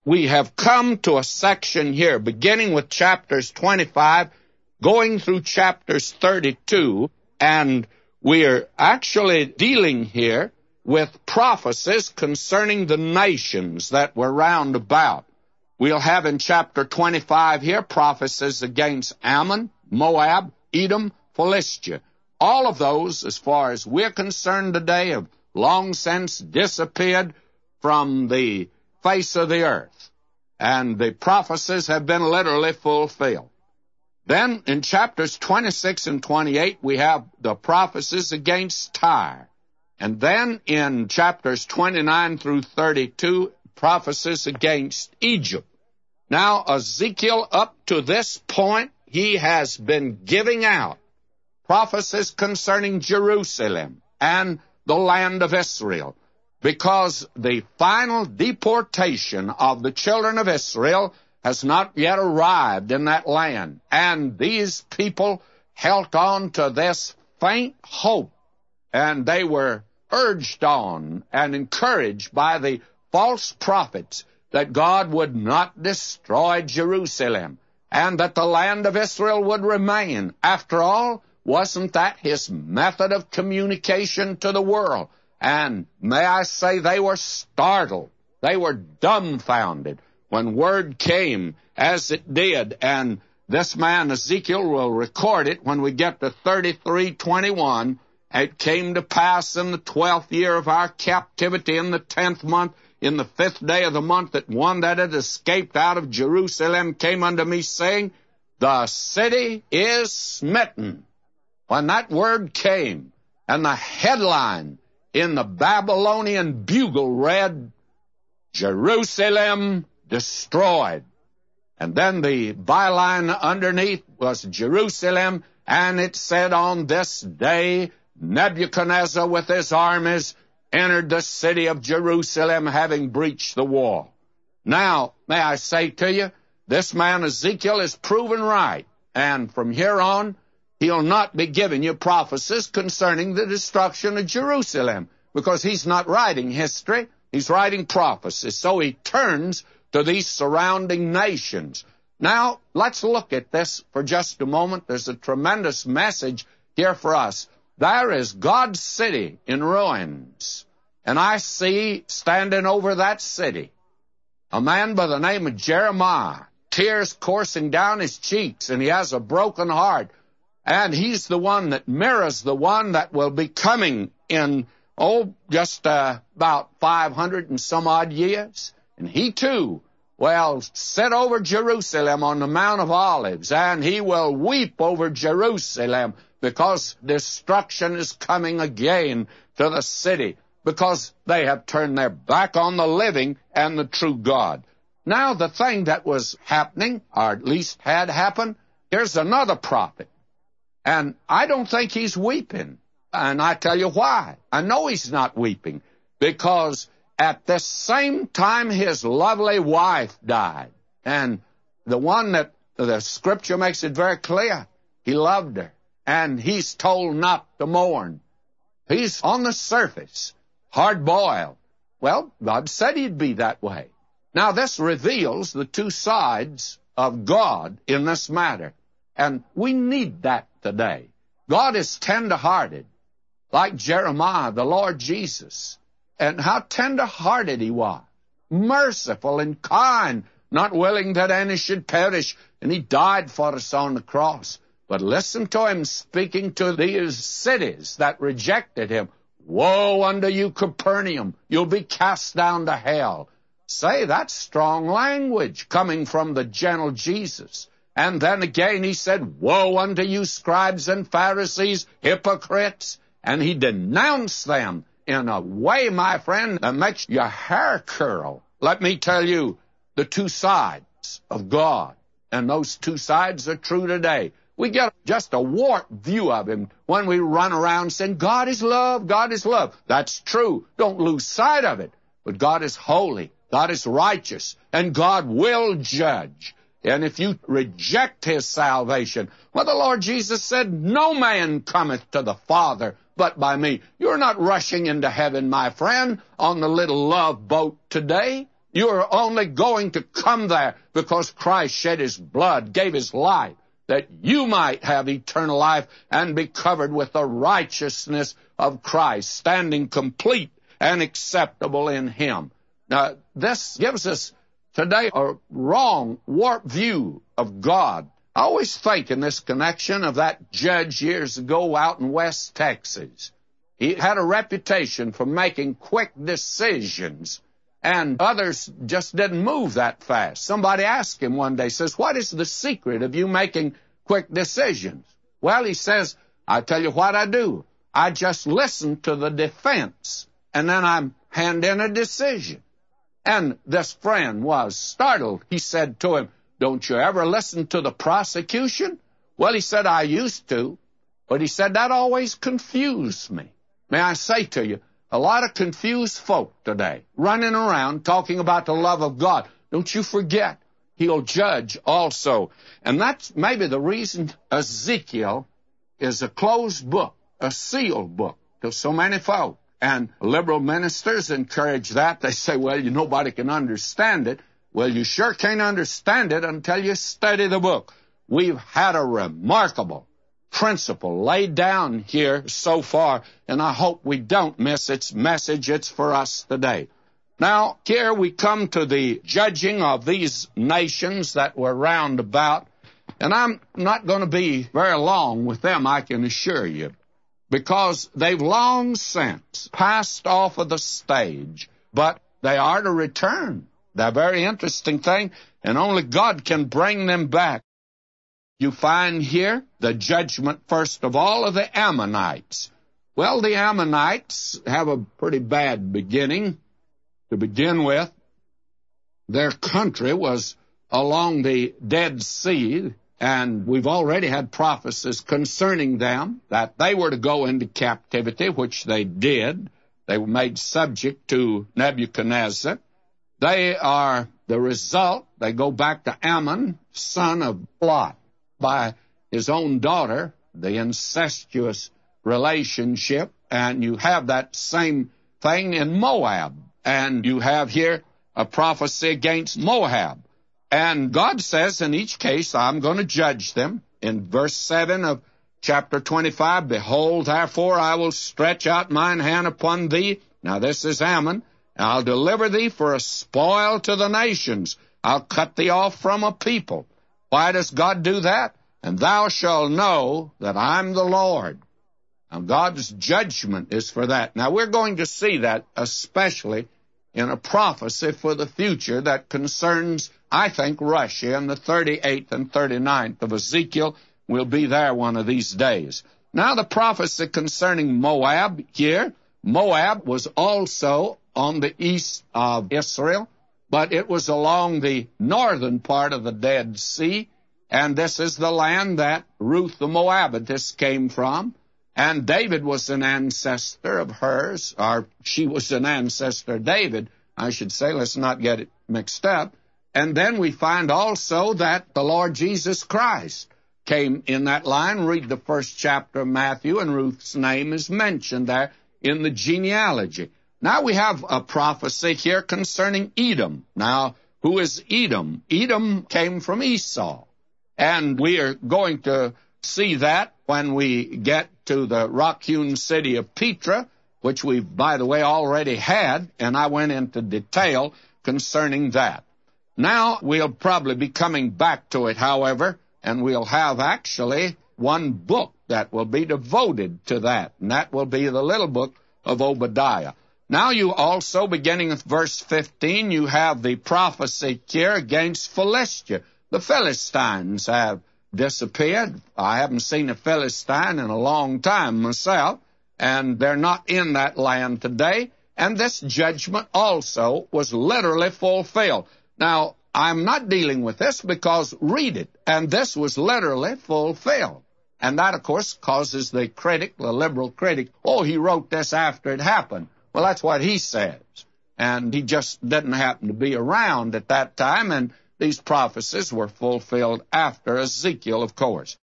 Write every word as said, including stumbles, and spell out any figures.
We have come to a section here, beginning with chapters twenty-five, going through chapters thirty-two, and we are actually dealing here with prophecies concerning the nations that were round about. We'll have in chapter twenty-five here prophecies against Ammon, Moab, Edom, Philistia. All of those, as far as we're concerned today, have long since disappeared from the face of the earth, and the prophecies have been literally fulfilled. Then in chapters twenty-six and twenty-eight, we have the prophecies against Tyre. And then in chapters twenty-nine through thirty-two, prophecies against Egypt. Now, Ezekiel, up to this point, he has been giving out prophecies concerning Jerusalem and the land of Israel, because the final deportation of the children of Israel has not yet arrived in that land. And these people held on to this faint hope, and they were urged on and encouraged by the false prophets that God would not destroy Jerusalem and that the land of Israel would remain. After all, wasn't that his method of communication to the world? And may I say, they were startled. They were dumbfounded when word came as it did. And this man Ezekiel will record it when we get to thirty-three twenty-one. It came to pass in the twelfth year of our captivity, in the tenth month, in the fifth day of the month, that one that had escaped out of Jerusalem came unto me, saying, the city is smitten. When that word came, and the headline in the Babylonian Bugle read, Jerusalem destroyed. And then the byline underneath was Jerusalem, and it said, on this day Nebuchadnezzar with his armies entered the city of Jerusalem, having breached the wall. Now, may I say to you, this man Ezekiel is proven right, and from here on, he'll not be giving you prophecies concerning the destruction of Jerusalem, because he's not writing history, he's writing prophecies. So he turns to these surrounding nations. Now, let's look at this for just a moment. There's a tremendous message here for us. There is God's city in ruins, and I see standing over that city a man by the name of Jeremiah, tears coursing down his cheeks, and he has a broken heart. And he's the one that mirrors the one that will be coming in, oh, just uh, about five hundred and some odd years. And he too will sit over Jerusalem on the Mount of Olives, and he will weep over Jerusalem, because destruction is coming again to the city, because they have turned their back on the living and the true God. Now, the thing that was happening, or at least had happened, here's another prophet. And I don't think he's weeping. And I tell you why. I know he's not weeping, because at the same time his lovely wife died. And the one that the Scripture makes it very clear, he loved her. And he's told not to mourn. He's on the surface, hard-boiled. Well, God said he'd be that way. Now, this reveals the two sides of God in this matter. And we need that today. God is tender-hearted, like Jeremiah, the Lord Jesus. And how tender-hearted he was, merciful and kind, not willing that any should perish, and he died for us on the cross. But listen to him speaking to these cities that rejected him. Woe unto you, Capernaum! You'll be cast down to hell. Say, that's strong language coming from the gentle Jesus. And then again he said, woe unto you, scribes and Pharisees, hypocrites! And he denounced them in a way, my friend, that makes your hair curl. Let me tell you the two sides of God. And those two sides are true today. We get just a warped view of him when we run around saying, God is love, God is love. That's true. Don't lose sight of it. But God is holy, God is righteous, and God will judge. And if you reject his salvation, well, the Lord Jesus said, no man cometh to the Father but by me. You're not rushing into heaven, my friend, on the little love boat today. You're only going to come there because Christ shed his blood, gave his life, that you might have eternal life and be covered with the righteousness of Christ, standing complete and acceptable in him. Now, this gives us today a wrong, warped view of God. I always think in this connection of that judge years ago out in West Texas. He had a reputation for making quick decisions, and others just didn't move that fast. Somebody asked him one day, says, what is the secret of you making quick decisions? Well, he says, I tell you what I do. I just listen to the defense, and then I hand in a decision. And this friend was startled. He said to him, don't you ever listen to the prosecution? Well, he said, I used to. But he said, that always confused me. May I say to you, a lot of confused folk today, running around talking about the love of God. Don't you forget, he'll judge also. And that's maybe the reason Ezekiel is a closed book, a sealed book to so many folk. And liberal ministers encourage that. They say, well, you nobody can understand it. Well, you sure can't understand it until you study the book. We've had a remarkable principle laid down here so far, and I hope we don't miss its message. It's for us today. Now, here we come to the judging of these nations that were round about, and I'm not going to be very long with them, I can assure you, because they've long since passed off of the stage, but they are to return. They're a very interesting thing, and only God can bring them back. You find here the judgment, first of all, of the Ammonites. Well, the Ammonites have a pretty bad beginning to begin with. Their country was along the Dead Sea, and we've already had prophecies concerning them, that they were to go into captivity, which they did. They were made subject to Nebuchadnezzar. They are the result. They go back to Ammon, son of Lot, by his own daughter, the incestuous relationship. And you have that same thing in Moab. And you have here a prophecy against Moab. And God says in each case, I'm going to judge them. In verse seven of chapter twenty-five, behold, therefore I will stretch out mine hand upon thee. Now this is Ammon. I'll deliver thee for a spoil to the nations. I'll cut thee off from a people. Why does God do that? And thou shalt know that I'm the Lord. Now, God's judgment is for that. Now, we're going to see that especially in a prophecy for the future that concerns, I think, Russia in the thirty-eighth and thirty-ninth of Ezekiel. We'll be there one of these days. Now, the prophecy concerning Moab here. Moab was also on the east of Israel, but it was along the northern part of the Dead Sea, and this is the land that Ruth the Moabitess came from, and David was an ancestor of hers, or she was an ancestor of David, I should say. Let's not get it mixed up. And then we find also that the Lord Jesus Christ came in that line. Read the first chapter of Matthew, and Ruth's name is mentioned there in the genealogy. Now we have a prophecy here concerning Edom. Now, who is Edom? Edom came from Esau. And we are going to see that when we get to the rock-hewn city of Petra, which we've, by the way, already had, and I went into detail concerning that. Now, we'll probably be coming back to it, however, and we'll have actually one book that will be devoted to that, and that will be the little book of Obadiah. Now you also, beginning with verse fifteen, you have the prophecy here against Philistia. The Philistines have disappeared. I haven't seen a Philistine in a long time myself, and they're not in that land today. And this judgment also was literally fulfilled. Now, I'm not dealing with this because read it, and this was literally fulfilled. And that, of course, causes the critic, the liberal critic, oh, he wrote this after it happened. Well, that's what he says. And he just didn't happen to be around at that time, and these prophecies were fulfilled after Ezekiel, of course.